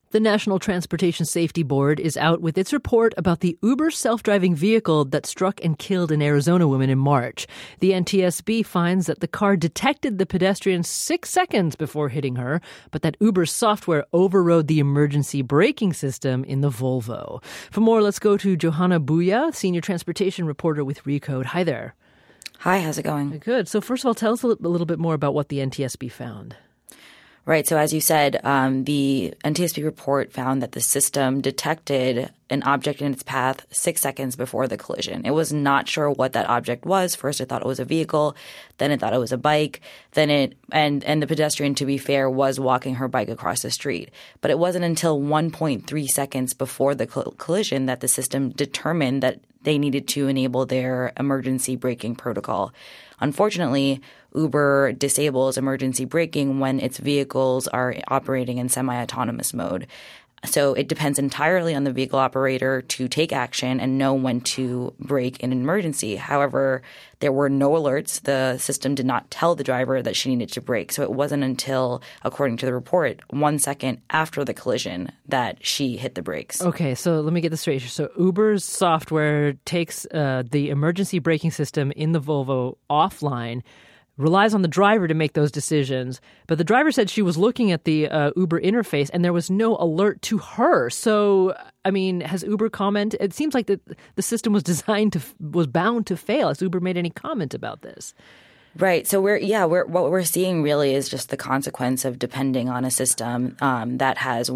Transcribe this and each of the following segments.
The National Transportation Safety Board is out with its report about the Uber self-driving vehicle that struck and killed an Arizona woman in March. The NTSB finds that the car detected the pedestrian 6 seconds before hitting her, but that Uber's software overrode the emergency braking system in the Volvo. For more, let's go to Johanna Bouya, senior transportation reporter with Recode. Hi there. Hi, how's it going? Good. So first of all, tell us a little bit more about what the NTSB found. Right. So as you said, the NTSB report found that the system detected an object in its path 6 seconds before the collision. It was not sure what that object was. First, it thought it was a vehicle. Then it thought it was a bike. Then and the pedestrian, to be fair, was walking her bike across the street. But it wasn't until 1.3 seconds before the collision that the system determined that they needed to enable their emergency braking protocol. Unfortunately, Uber disables emergency braking when its vehicles are operating in semi-autonomous mode. So it depends entirely on the vehicle operator to take action and know when to brake in an emergency. However, there were no alerts. The system did not tell the driver that she needed to brake. So it wasn't until, according to the report, 1 second after the collision that she hit the brakes. Okay, so let me get this straight. So Uber's software takes the emergency braking system in the Volvo offline, relies on the driver to make those decisions. But the driver said she was looking at the Uber interface and there was no alert to her. So, I mean, has Uber commented? It seems like the system was was bound to fail. Has Uber made any comment about this? Right. So what we're seeing really is just the consequence of depending on a system that has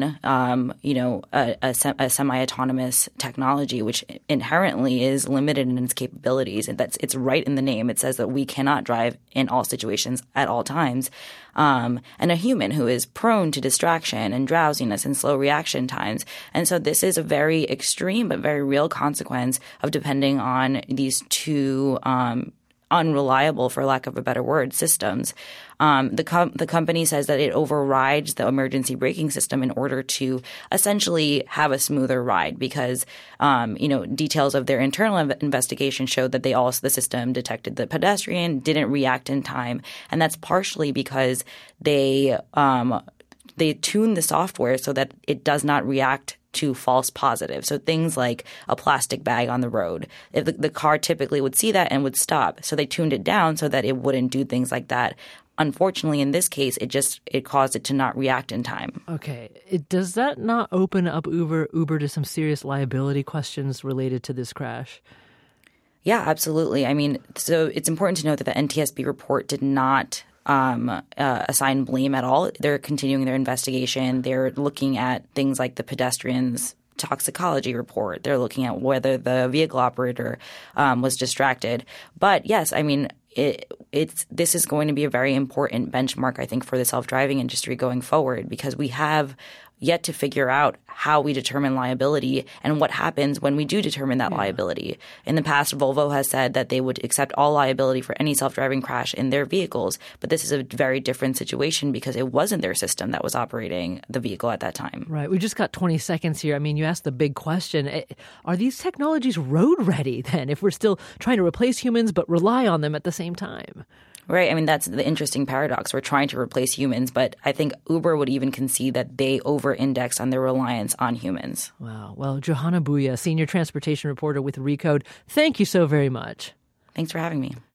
a semi-autonomous technology, which inherently is limited in its capabilities. And it's right in the name. It says that we cannot drive in all situations at all times. And a human who is prone to distraction and drowsiness and slow reaction times. And so this is a very extreme but very real consequence of depending on these two unreliable, for lack of a better word, systems. The company says that it overrides the emergency braking system in order to essentially have a smoother ride because, details of their internal investigation showed that the system detected the pedestrian, didn't react in time. And that's partially because they tune the software so that it does not react to false positives. So things like a plastic bag on the road. If the car typically would see that and would stop. So they tuned it down so that it wouldn't do things like that. Unfortunately, in this case, it caused it to not react in time. Okay. Does that not open up Uber to some serious liability questions related to this crash? Yeah, absolutely. I mean, so it's important to note that the NTSB report did not assign blame at all. They're continuing their investigation. They're looking at things like the pedestrian's toxicology report. They're looking at whether the vehicle operator was distracted. But yes, I mean, this is going to be a very important benchmark, I think, for the self-driving industry going forward because we have yet to figure out how we determine liability and what happens when we do determine that liability. In the past, Volvo has said that they would accept all liability for any self-driving crash in their vehicles. But this is a very different situation because it wasn't their system that was operating the vehicle at that time. Right. We just got 20 seconds here. I mean, you asked the big question. Are these technologies road ready then if we're still trying to replace humans but rely on them at the same time? Right. I mean, that's the interesting paradox. We're trying to replace humans, but I think Uber would even concede that they over-index on their reliance on humans. Wow. Well, Johanna Bouya, senior transportation reporter with Recode, thank you so very much. Thanks for having me.